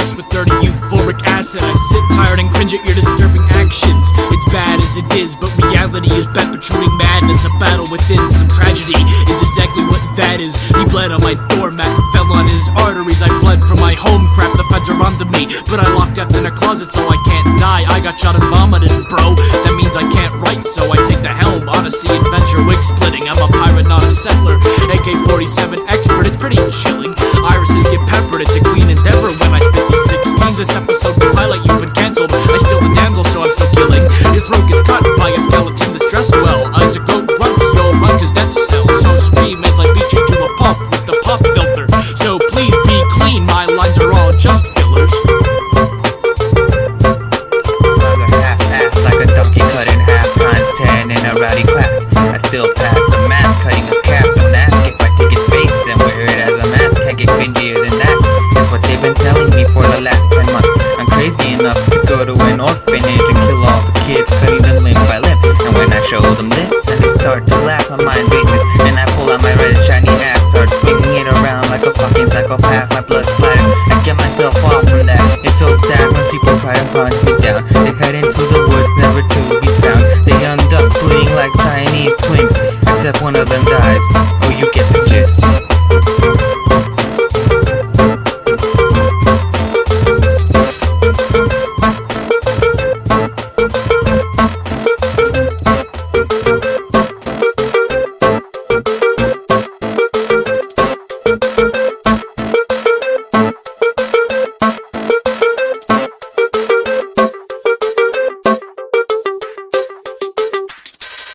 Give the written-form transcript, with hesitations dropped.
ass with 30 euphoric acid. I sit tired and cringe at your disturbing actions. It's bad as it is, but reality is bad, protruding madness. A battle within some tragedy is exactly what that is. He bled on my doormat and fell on his arteries. I fled from my home, crap, the feds are onto me, but I locked death in a closet so I can't die. I got shot and vomited, bro. That means I can't write, so I take the helm. Odyssey, adventure, wig splitting. I'm a pirate, not a settler. AK-47 expert, it's pretty chilling. Irises get peppered, it's a clean endeavor when I spit these 16s. This episode's the pilot, you've been cancelled. I steal the damsel, so I'm still killing. Your throat gets cut by a skeleton that's dressed well. Isaac goat grunts, yo, run cause death sells. So scream as I beat you to a pulp with the pop filter. So please be clean, my lines are all just fillers. Half-assed like a donkey cut in half times 10 in a rowdy class. I still pass the mask, cutting a cap. Don't ask if I take his face and wear it as a mask. Can't get cringier than that. It's what they've been telling me for the last 10 months. I'm crazy enough to go to an orphanage and kill all the kids, cutting them limb by limb. And when I show them lists and they start to laugh, my mind races and I pull out my red and shiny axe, start swinging it around like a fucking psychopath. My blood splattered, I get myself off from that. It's so sad when people try to hunt me down. They